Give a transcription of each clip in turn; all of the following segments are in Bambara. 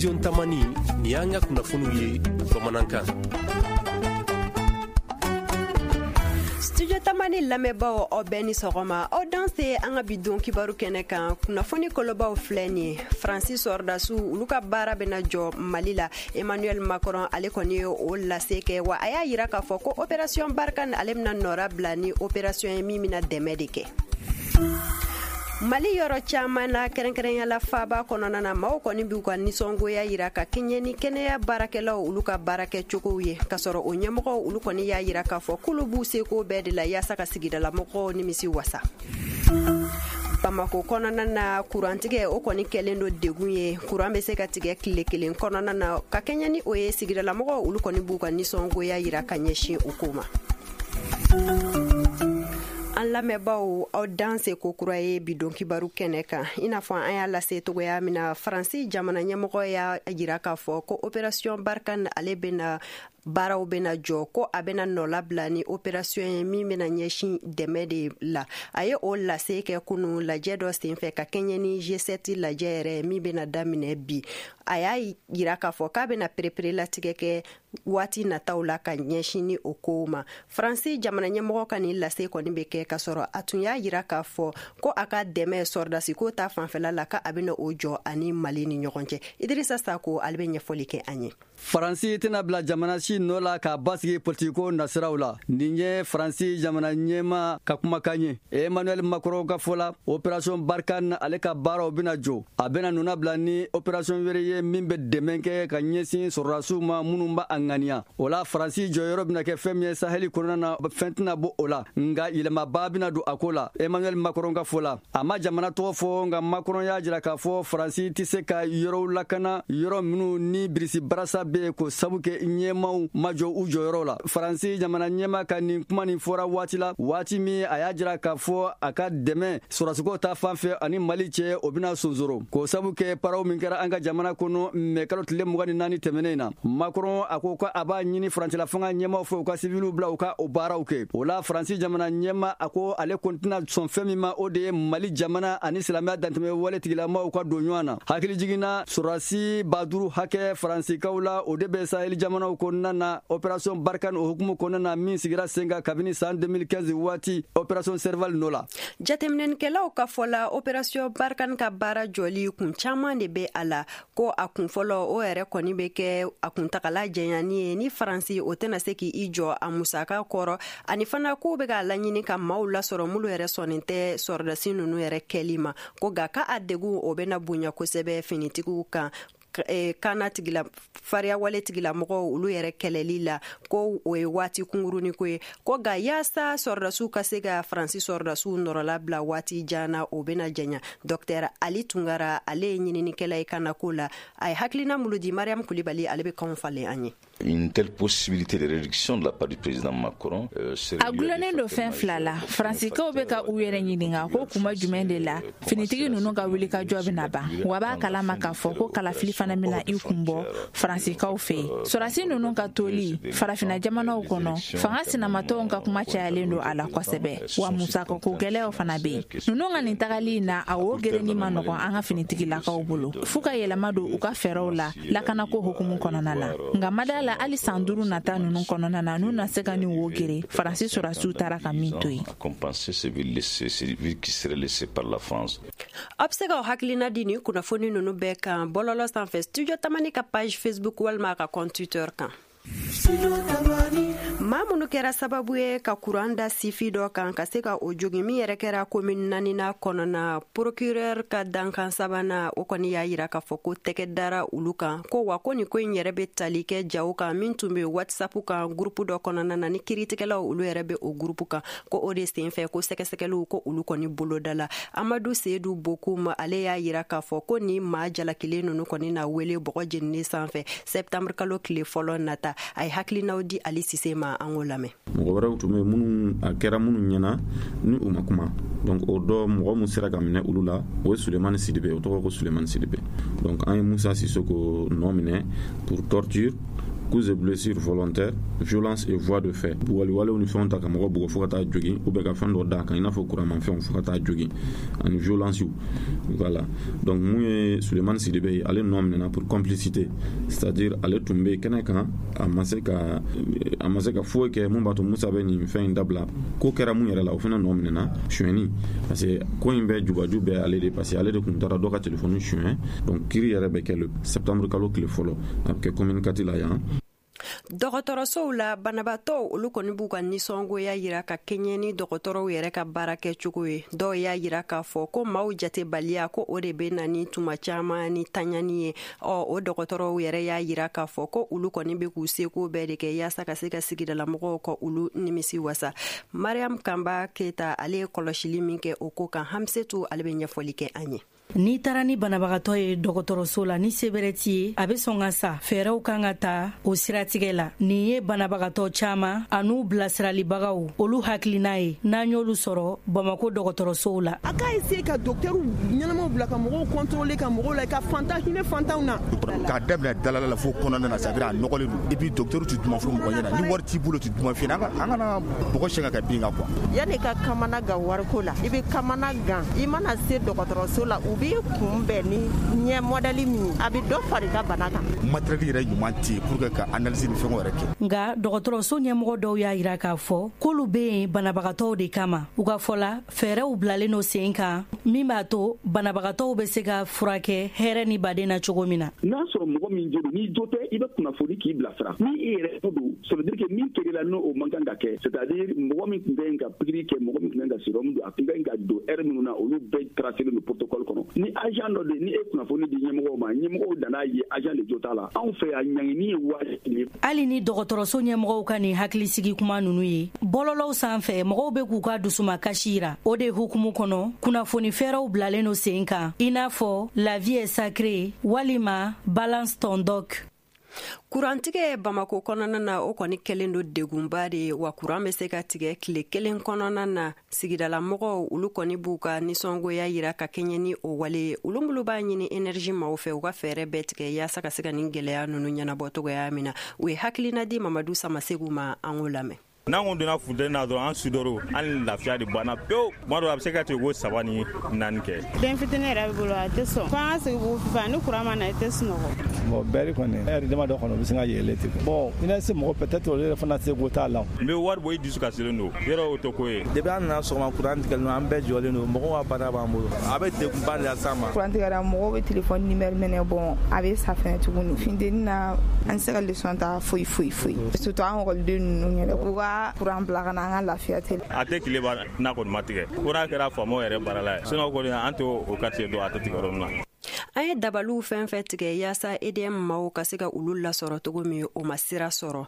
studio tamani ni an ka kunnafoniw ye bamanankan. Studio tamani lamɛnbaaw aw bɛɛ ni sɔgɔma aw danse an ka bi don kibaru kɛnɛ kan kunnafoni kolobaw filɛ nin ye Faransi sɔrɔdasiw olu ka baara bɛna jɔ Mali la Emmanuel Macron ale kɔni ye o lase kɛ wa a y'a yira k'a fɔ ko opération Barkhane ale bɛna nɔra bila ni opération ye min bɛna dɛmɛ de kɛ. Mali yɔrɔ caman na kɛrɛnkɛrɛnyala faaba kɔnɔna na maaw kɔni b'u ka nisɔngoya yira ka kɛɲɛ ni kɛnɛya baarakɛlaw olu ka baarakɛ cogow ye kasɔrɔ o ɲɛmɔgɔw olu kɔni y'a yira k'a fɔ k'olu b'u seko bɛɛ de la yaasa ka sigidalamɔgɔw nimisi wasa. Bamako kɔnɔna na kurantigɛ o kɔni kɛlen do degun ye kuran bɛ se ka tigɛ tile kelen kɔnɔna na ka kɛɲɛ ni o ye sigidalamɔgɔw olu kɔni b'u ka nisɔngoya yira ka ɲɛsin o ko ma. An lamɛnbaaw aw danse ko kura ye bidon kibaru kɛnɛ kan i n'a fɔ an y'a lase togoya min na Faransi jamana ɲɛmɔgɔ y'a yira k'a fɔ ko opération Barkhane ale bɛna baaraw bɛna jɔ ko a bɛna nɔ labila ni opération ye min bɛna ɲɛsin dɛmɛ de la a ye o lase kɛ kunu lajɛ dɔ senfɛ ka kɛɲɛ ni G7 lajɛ yɛrɛ min bɛna daminɛ bi a y'a yira k'a fɔ k'a bɛna perepere latigɛ kɛ waati nataw la ka ɲɛsin ni o kow ma Faransi jamana ɲɛmɔgɔ ka nin lase kɔni bɛ kɛ ka sɔrɔ a tun y'a yira k'a fɔ ko a ka dɛmɛ sɔrɔdasi ko ta fanfɛla la ka a bɛna o jɔ ani Mali ni ɲɔgɔn cɛ Idrissa Sako ale bɛ ɲɛfɔli kɛ an ye. Faransi tɛna bila jamana si nɔ la ka basigi politiko nasiraw la nin ye Faransi jamana ɲɛma ka kumakan ye Emmanuel Macron ka fɔ la opération Barkhane ale ka baaraw bɛna jɔ a bɛna nuna bila ni opération wɛrɛ ye min bɛ dɛmɛ kɛ ka ɲɛsin sɔrɔdasiw ma minnu b'a ŋaniya o la Faransi jɔyɔrɔ bɛna kɛ fɛn min ye Saheli kɔnɔna na fɛn tɛna bɔ o la nka yɛlɛmaba bɛna don a ko la Emmanuel Macron ka fɔ la a ma jamana tɔgɔ fɔ nka Macron y'a jira k'a fɔ Faransi tɛ se ka yɔrɔw lakana yɔrɔ minnu ni birisi barasa bɛ ko sabu kɛ ɲɛmaw ma jɔ u jɔyɔrɔ la Faransi jamana ɲɛma ka nin kuma nin fɔra waati la waati min a y'a jira k'a fɔ a ka dɛmɛ sɔrɔdasiko ta fanfɛ ani Mali cɛ o bɛna sonsoro ko sabu kɛ paraw min kɛra an ka jamana kɔnɔ mɛ kalo tile 24 tɛmɛnen na Macron a ko a b'a ɲini Faransila fanga ɲɛmaw fɛ u ka sivilu bila u ka o baaraw kɛ o la Faransi jamana ɲɛma a ko ale kɔni tɛna sɔn fɛn min ma o de ye Mali jamana ani silamɛya dantɛmɛ wale tigilamaw ka don ɲɔgɔn na hakili jiginna sɔrɔdasi 5000 hakɛ Faransikaw la o de bɛ Sahel jamanaw kɔnɔna na opération Barkhane o hukumu kɔnɔna na min sigira sen kan kabini san 2015 waati opération Serval nɔ la jateminɛnikɛlaw ka fɔla opération Barkhane ka baara jɔli kun caman de bɛ a la ko a kun fɔlɔ o yɛrɛ kɔni bɛ kɛ a kuntagala jɛnyani ye ni Faransi o tɛna se k'i jɔ a musaka kɔrɔ ani fana ko bɛ ka laɲini ka maaw lasɔrɔ mulu yɛrɛ sɔnnen tɛ sɔrɔdasi ninnu yɛrɛ kɛli ma ko ga ka a degun o bɛna bonya kosɛbɛ finitigiw kan kana tigila fariya wale tigila mɔgɔw olu yɛrɛ kɛlɛli la ko o ye waati kungurunin ko ye ko ga yaasa sɔrɔdasiw ka se ka Faransi sɔrɔdasiw nɔrɔla bila waati jana o bɛna janya Dr Ali Tungara ale ye ɲininikɛla ye kana ko la a ye hakilina mulu di Mariam Kulibali ale bɛ kanw falen an ye. Une telle possibilité de réduction de la part du président Macron a gulonnen do fɛn fila la Faransikaw bɛ ka u yɛrɛ ɲininka ko kuma jumɛn de la finitigi ninnu ka wuli ka jɔ bɛna ban wa b'a kalama k'a fɔ ko kalafili fana bɛna i kun bɔ Faransikaw fɛ sɔrɔdasi ninnu ka toli farafina jamanaw kɔnɔ fanga sinamatɔw ka kuma cayalen do a la kosɛbɛ wa musakako gɛlɛyaw fana bɛ yen ninnu ka nin tagali in na a wo gerenni ma nɔgɔn an ka finitigilakaw bolo f'u ka yɛlɛma don u ka fɛɛrɛw la lakanako hukumu kɔnɔna na nka madala hali san 5 nata ninnu kɔnɔna na n'u na se ka nin wo gere Faransi sɔrɔdasiw taara ka min to yen. A bɛ se ka hakilina di ni kunnafoni ninnu bɛɛ kan bɔlɔlɔ sanfɛ studio tamani ka page Facebook walima ka compte Twitter kan. Maa minnu kɛra sababu ye ka kuran da sifi dɔ kan ka se ka o jogi min yɛrɛ kɛra commune 4nan kɔnɔna procureur ka dankan sabanan o kɔni y'a yira k'a fɔ ko tɛgɛ dara olu kan ko wa ko nin ko in yɛrɛ bɛ tali kɛ jaw kan min tun bɛ WhatsApp kan groupe dɔ kɔnɔna na ni kiritigɛlaw olu yɛrɛ bɛ o groupe kan ko o de senfɛ ko sɛgɛsɛgɛliw ko olu kɔni boloda la Amadu Seydou Bokoum ale y'a yira k'a fɔ ko ni maa jalakilen ninnu kɔni na wele bɔgɔ jenini sanfɛ septembre kalo tile fɔlɔ nata a ye hakilinaw di Ali Sise ma an k'o lamɛn. Mɔgɔ wɛrɛw tun bɛ minnu a kɛra minnu ɲɛna ni u ma kuma donc o dɔ mɔgɔ min sera ka minɛ olu la o ye Sulemani Sidibe o tɔgɔ ko Sulemani Sidibe donc an ye Musa Sisoko nɔ minɛ pour torture cause de blessures volontaires, violence et voies de fait. Waliwale ni fɛnw ta ka mɔgɔ bugɔ fo ka taa jogi ou bien ka fɛn dɔ d'a kan i n'a fɔ kuranmafɛnw fo ka taa jogi ani violence. Voilà. Donc mun ye Sulemani Sidibe ye ale nɔ minɛna pour complicité, c'est-à-dire ale tun bɛ kɛnɛ kan a ma se ka foyi kɛ mun b'a to Musa bɛ nin fɛn in dabila ko kɛra mun yɛrɛ la o fana nɔ minɛna suɲɛni parce que ko in bɛ jubaju bɛɛ ale de parce que ale de tun taara dɔ ka téléphone suɲɛ donc kiri yɛrɛ bɛ kɛ le septembre kalo tile fɔlɔ a bɛ kɛ commune kati la yan. dɔgɔtɔrɔsow la banabatɔw olu kɔni b'u ka nisɔngoya yira ka kɛɲɛ ni dɔgɔtɔrɔw yɛrɛ ka baara kɛ cogo ye. dɔw y'a yira k'a fɔ ko maaw jatebaliya ko o de bɛ na ni tuma caman ni taɲani ye. o dɔgɔtɔrɔw yɛrɛ y'a yira k'a fɔ ko olu kɔni bɛ k'u seko bɛɛ de kɛ yaasa ka se ka sigidalamɔgɔw ka olu nimisi wasa. Mariam Kamba Keta ale ye kɔlɔsili min kɛ o ko kan Hamsetu ale bɛ ɲɛfɔli kɛ an ye. Ni taara ni banabagatɔ ye dɔgɔtɔrɔso la ni sebɛrɛ t'i ye a bɛ sɔn ka sa fɛɛrɛw kan ka ta o siratigɛ la. Nin ye banabagatɔ caman an'u bilasiralibagaw olu hakilina ye n'an y'olu sɔrɔ Bamako dɔgɔtɔrɔsow la. A k'a essayer ka docteur ɲɛnamaw bila ka mɔgɔw contrôler ka mɔgɔw la ka fantan hinɛ fantanw na. K'a daminɛ dalala la fo kɔnɔna na c'est-à-dire a nɔgɔlen don et puis docteur tu duma fɔ mɔgɔ ɲɛna ni wari t'i bolo tu duma f'i ɲɛna an kana mɔgɔ sɛgɛn ka bin kan quoi. Yani ka kamana gan wariko la i bɛ kamana gan i mana se dɔgɔtɔrɔso la u b'i kunbɛn ni ɲɛ modèle min a bɛ dɔ fara i ka bana kan. Matériel yɛrɛ ɲuman tɛ yen pour que ka analyse ni fɛnw yɛrɛ kɛ. Nka dɔgɔtɔrɔso ɲɛmɔgɔ dɔw y'a yira k'a fɔ k'olu bɛ yen banabagatɔw de kama. U ka fɔ la fɛɛrɛw bilalen don sen kan min b'a to banabagatɔw bɛ se ka furakɛ hɛrɛ ni baden na cogo min na. N'a sɔrɔ mɔgɔ min jo don n'i jo tɛ i bɛ kunnafoni k'i bilasira ni i yɛrɛ don ça veut dire que min kɛra n'o o man kan ka kɛ c'est-à-dire mɔgɔ min tun bɛ ka pikiri kɛ mɔgɔ min tun bɛ ka sérum don a tun bɛ ka don heure minnu na olu bɛɛ tracé don protocole kɔnɔ ni agent dɔ de ni e kunnafoni di ɲɛmɔgɔw ma ɲɛmɔgɔw dan'a ye agent de jo t'a la anw fɛ yan ɲangini ye waati. Hali ni dɔgɔtɔrɔso ɲɛmɔgɔw ka nin hakilisigi kuma ninnu ye bɔlɔlɔw sanfɛ mɔgɔw bɛ k'u ka dusuma kasi yira o de hukumu kɔnɔ kunnafoni fɛɛrɛw bilalen don sen kan i n'a fɔ la vie est sacrée walima balance ton doc. Kurantigɛ Bamako kɔnɔna na o kɔni kɛlen don degunba de ye wa kuran bɛ se ka tigɛ tile kelen kɔnɔna na sigidalamɔgɔw olu kɔni b'u ka nisɔngoya yira ka kɛɲɛ ni o wale ye. Olu bolo b'a ɲini énergie maaw fɛ u ka fɛɛrɛ bɛɛ tigɛ yaasa ka se ka nin gɛlɛya ninnu ɲɛnabɔ cogoya min na. U ye hakilina di Mamadu Samasegu ma an k'o lamɛn. N'an ko donna funtɛni na dɔrɔn an sudɔrɔw an lafiya de banna pewu tuma dɔw a bɛ se ka to ko 3 ni 4 kɛ. Den fitinin yɛrɛ bɛ bolo a tɛ sɔn fo an ka sigi k'u fifa ni kuran ma na i tɛ sunɔgɔ. Bon bɛɛri kɔni ɛri dama dɔ kɔnɔ o bɛ se ka yɛlɛ ten bon i na se mɔgɔ peut-être olu yɛrɛ fana se ko t'a la. N bɛ wari bɔ i dusu kasilen don yɔrɔ o tɛ ko ye. Depuis an nana sɔgɔma kuran tigɛlen don an bɛɛ jɔlen don mɔgɔw ka bana b'an bolo a bɛ degunba de las'an ma. Kuran tigɛra mɔgɔw bɛ téléphone numéro minɛ bon a bɛ sa fɛnɛ tuguni funtɛni na an tɛ se ka leçon ta foyi surtout an école ninnu yɛrɛ u ka kuran bila ka na an ka lafiya tɛ. A tɛ tile ban n'a kɔni ma tigɛ kuran kɛra faamaw yɛrɛ baarala ye sinon kɔni an tɛ o quartier dɔn a tɛ tigɛ yɔrɔ min na. An ye dabaliw fɛn fɛn tigɛ yaasa EDM maaw ka se ka olu lasɔrɔ cogo min o ma sira sɔrɔ.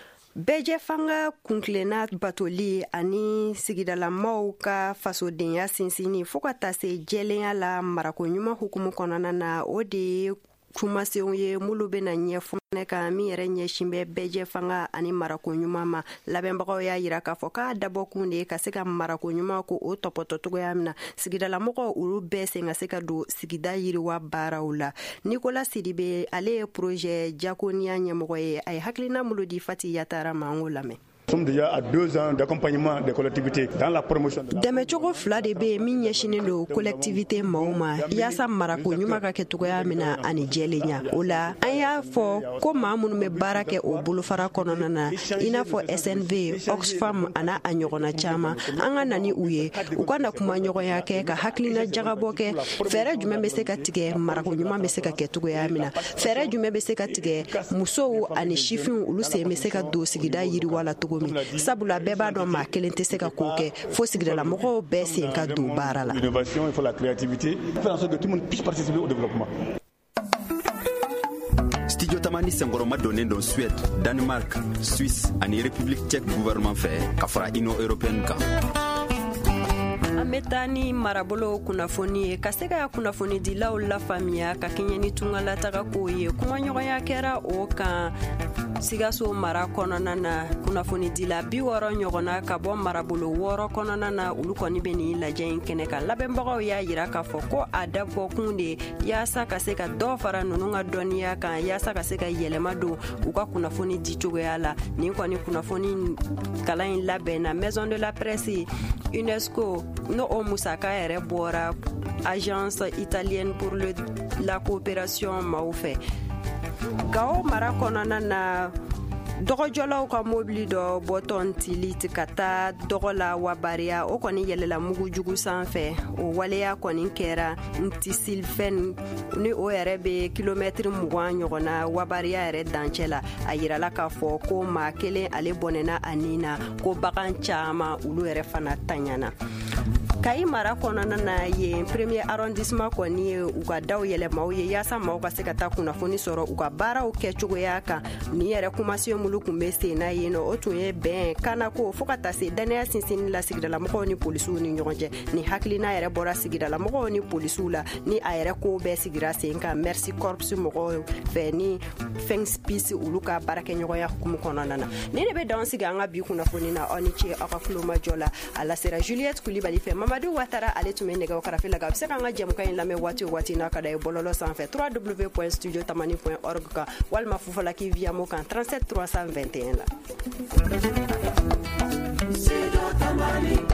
Bɛjɛ fanga kunkilenna batoli ani sigidalamaw ka fasodenya sinsinni fo ka taa se jɛlenya la marako ɲuman hukumu kɔnɔna na o de ye kumasenw ye mulu bena ɲɛfɔ kan min yɛrɛ ɲɛsin bɛ bɛjɛ fanga ani marako ɲuman ma. Labɛnbagaw y'a yira k'a fɔ k'a dabɔkun de ye ka se ka marako ɲuman ko o tɔpɔtɔ cogoya min na sigidalamɔgɔw olu bɛɛ sen ka se ka don sigida yiriwa baaraw la. Nicolas Sidibe ale ye projet Diakonia ɲɛmɔgɔ ye a ye hakilina mulu di Fati Yatara ma an k'o lamɛn. Nous sommes déjà à 2 ans d'accompagnement des collectivités dans la promotion. Dɛmɛcogo fila de bɛ min ɲɛsinen don collectivité maaw ma yaasa marako ɲuman ka kɛ cogoya min na ani jɛlenya. O la an y'a fɔ ko maa minnu bɛ baara kɛ o bolofara kɔnɔna na i n'a fɔ SNV, Oxfam ana a ɲɔgɔnna caman an ka na ni u ye u ka na kuma ɲɔgɔnya kɛ ka hakilina jagabɔ kɛ fɛɛrɛ jumɛn bɛ se ka tigɛ marako ɲuman bɛ se ka kɛ cogoya min na fɛɛrɛ jumɛn bɛ se ka tigɛ musow ani sifinw olu sen bɛ se ka don sigida yiriwa la cogo min sabula bɛɛ b'a dɔn maa kelen tɛ se ka ko kɛ fo sigidalamɔgɔw bɛɛ sen ka don baara la. L'innovation, il faut la créativité, faire en sorte que tout le monde puisse participer au développement. Studio Tamani Sengoroma donnen don Suède, Danemark, Suisse ani République tchèque gouvernement fɛ ka fara Union européenne kan. an bɛ taa ni marabolo kunnafoni ye ka se ka kunnafoni dilaw la faamuya ka kɛɲɛ ni tungalataga kow ye kumaɲɔgɔnya kɛra o kan Sigaso mara kɔnɔna na kunnafoni dila 60 ɲɔgɔnna ka bɔ marabolo 6 kɔnɔna na olu kɔni bɛ ni lajɛ in kɛnɛ kan labɛnbagaw y'a yira k'a fɔ ko a dabɔ kun de yaasa ka se ka dɔ fara ninnu ka dɔnniya kan yaasa ka se ka yɛlɛma don u ka kunnafoni di cogoya la nin kɔni kunnafoni kalan in labɛnna Maison de la Presse UNESCO no o musaka yɛrɛ bɔra Agence italienne pour la coopération maaw fɛ Gao mara kɔnɔna na dɔgɔjɔlaw ka mobili dɔ bɔtɔn tiliti ka taa dɔgɔ la wabariya o kɔni yɛlɛla mugu jugu sanfɛ o waleya kɔni kɛra Ntisilfɛn ni o yɛrɛ bɛ kilomɛtiri 20 ɲɔgɔnna wabariya yɛrɛ dancɛ la a yirala k'a fɔ ko maa kelen ale bɔnɛna a nin na ko bagan caman olu yɛrɛ fana taɲana Kayi mara kɔnɔna na ye premier arrondissement kɔni ye u ka daw yɛlɛmaw ye yaasa maaw ka se ka taa kunnafoni sɔrɔ u ka baaraw kɛcogoya kan ni yɛrɛ kumasiyo mulu kun bɛ sen na yen nɔ o tun ye bɛn kanako fo ka taa se danaya sinsinni la sigidalamɔgɔw ni polisiw ni ɲɔgɔn cɛ ni hakilina yɛrɛ bɔra sigidalamɔgɔw ni polisiw la ni a yɛrɛ ko bɛɛ sigira sen kan Merci Corps mɔgɔw fɛ ni Fengspis olu ka baarakɛɲɔgɔnya hukumu kɔnɔna na ni de bɛ dan sigi an ka bi kunnafoni na aw ni ce aw ka kulomajɔ la a lasera Juliette Kulibali fɛ Mamadu Watara ale tun bɛ nɛgɛw karafe la ka bɛ se k'an ka jɛmukan in lamɛn waati o waati n'a ka da ye bɔlɔlɔ sanfɛ www.studiotamani.org kan walima fufalaki via mo kan 37 321 la.